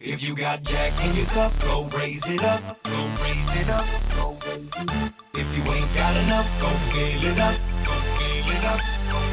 If you got Jack in your cup, go raise it up, go raise it up, go raise it up. If you ain't got enough, go fill it up, go fill it up.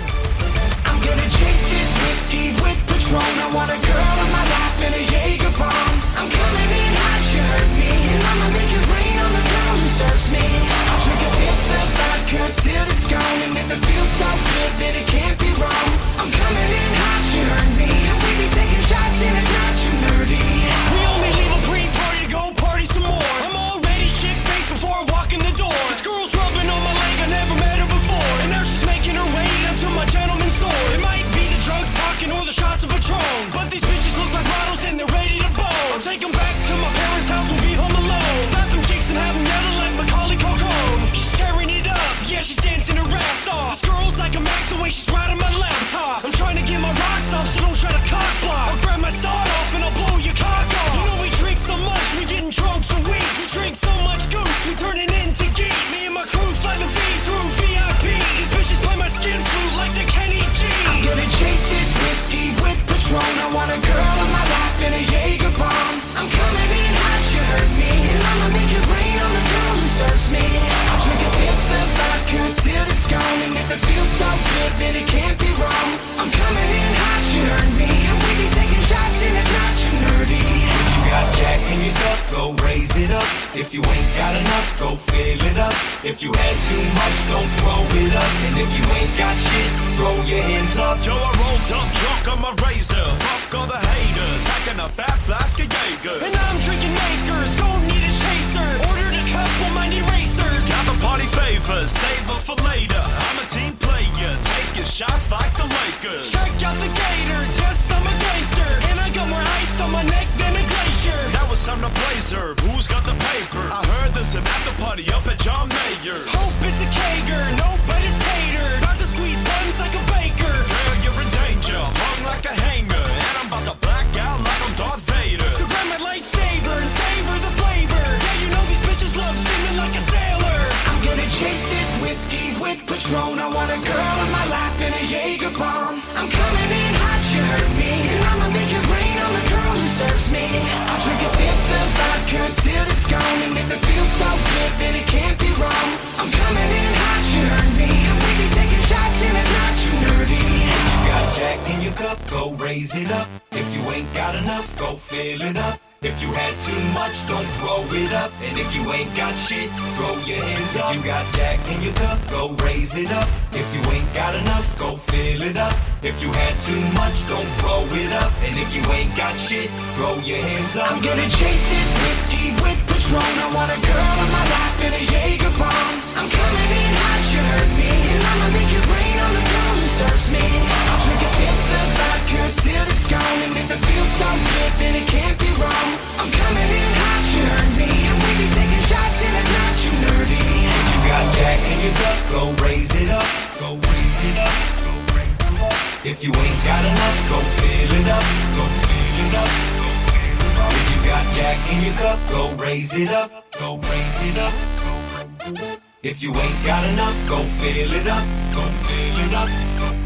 I'm gonna chase this whiskey with Patron. I want a girl on my lap and a Jaeger bomb. I'm coming in hot, you heard me, and I'ma make it rain on the girl who serves me. I'll drink a fifth of vodka till it's gone, and if it feels so good, then it can't be wrong. I'm coming in hot, you heard me, and we be taking shots in it, not too nerdy. We only leave a pre-party to go party some more. I'm already shit-faced before I walk in the door. This girl's rubbing on my leg, I never met her before, and now she's making her way up to my gentleman's sword. It might be the drugs talking or the shots of Patron, but these bitches look like models and they're ready to bone. I'll take them back to my parents' house, we'll be home alone. Slap them cheeks and have them yelling like Macaulay Culkin. She's tearing it up, yeah, she's dancing her ass off. This girl's like a Mac the way she's riding my laptop. I'm trying to get my rocks off, so don't try to cock block. I'll grab my sawed off and I'll blow your cock off. You know we drink so much, we getting drunk for weeks. We drink so much goose, we turning into geese. Me and my crew fly the V through VIP. These bitches play my skin flute like the Kenny G. I'm gonna chase this whiskey with Patron. I want a girl on my lap and a Jaeger bomb. I'm coming in hot, you heard me, and I'ma make it rain on the girl who serves me. I'll drink a fifth of vodka till it's gone, and if it feels so good, then it can't be wrong. I'm coming in hot, you heard me, and we be taking shots in it, not too nerdy. If you got Jack in your cup, go raise it up. If you ain't got enough, go fill it up. If you had too much, don't throw it up. And if you ain't got shit, throw your hands up. Yo, I rolled up drunk on my razor. Fuck all the haters, packing a fat flask of Jaeger. And I'm drinking Makers, don't need a chaser. Ordered a couple mind erasers. Got the party favors, save them for later. I'm a team player, take your shots like the Lakers. Check out the Gators, yes, I'm a gangster. And I got more ice on my neck than a glacier. Now it's time to blazer, who's got the paper? I heard there's an after party up at John Mayer. Hope it's a Kager, nobody's catered. About to squeeze buns like a baker. Girl, you're in danger, hung like a hanger. And I'm about to black out like I'm Darth Vader. So grab my lightsaber and savor the flavor. Yeah, you know these bitches love singing like a sailor. I'm gonna chase this whiskey with Patron. I want a girl on my lap and a Jaeger bomb. I'm coming in hot, you heard me, and I'ma make it rain on the girl who serves me. I'll drink a fifth of vodka till it's gone, and if it feels so good, then it can't be wrong. I'm coming in hot, you heard me, and we be taking shots in it, not too nerdy. If you got Jack in your cup, go raise it up. If you ain't got enough, go fill it up. If you had too much, don't throw it up. And if you ain't got shit, throw your hands up. If you got Jack in your cup, go raise it up. If you ain't got enough, go fill it up. If you had too much, don't throw it up. And if you ain't got shit, throw your hands up. I'm gonna chase this whiskey with Patron. I want a girl on my lap and a Jaeger bomb. I'm coming in hot, you heard me, and I'ma make it rain on the girl who serves me. I'll drink a fifth of vodka till it's gone, and if it feels so good, then it can't be wrong. I'm coming in hot, you heard me, and we be taking shots in it, not too nerdy. If you got Jack in your cup, go raise it up, go raise it up, go raise it up. If you ain't got enough, go fill it up, go fill it up, go fill it up. If you got Jack in your cup, go raise it up, go raise it up, go raise it up. If you ain't got enough, go fill it up, go fill it up, go